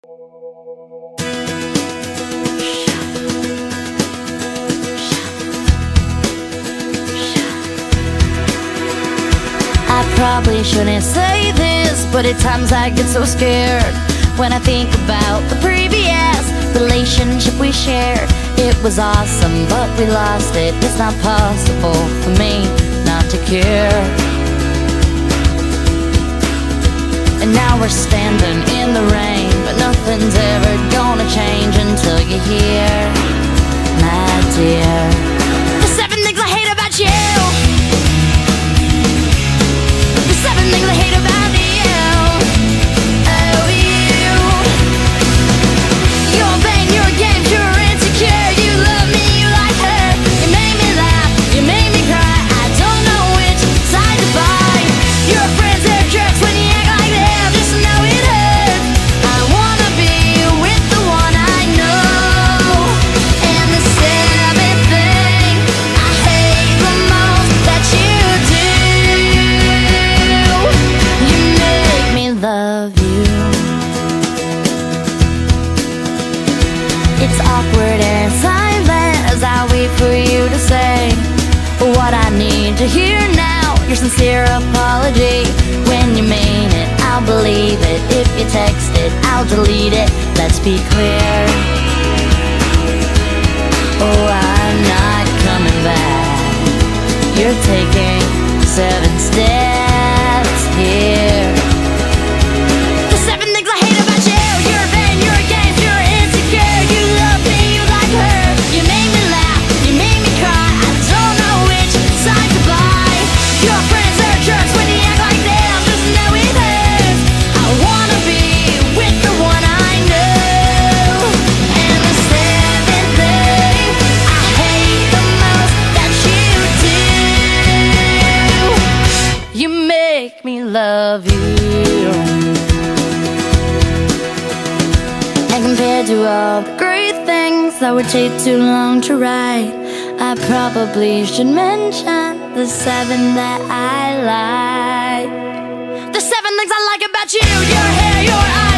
I probably shouldn't say this, but at times I get so scared when I think about the previous relationship we shared. It was awesome, but we lost it. It's not possible for me not to care. And now we're standing in the rain, but nothing's ever gonna change until you're here, my dear. The 7 things I hate about you. The 7 things I hate about you. Oh, you. Your pain, your games, you're insecure. You love me, you like her. You made me laugh, you made me cry. I don't know which side to buy. Your friends, they're jerks when you act like them. Just know it hurts. I wanna be with the one I know. And the 7th thing I hate the most that you do, you make me love you. It's awkward and silent as I wait for you to say what I need to hear now. Your sincere apology. When you mean it, I'll believe it. If you text it, I'll delete it. Let's be clear. Oh, I'm not coming back. You're taking 7 steps here. The 7 things I hate about you. Your vain, your games, you're insecure. You love me, you like her. You made me laugh, you made me cry. I don't know which side to buy. Your friends are jerks when you act like them. Just know it hurts. I wanna be with the one I know. And the 7th thing I hate the most that you do, you make me love you. And compared to all the great things that would take too long to write, I probably should mention the 7 that I like. The 7 things I like about you. Your hair, your eyes.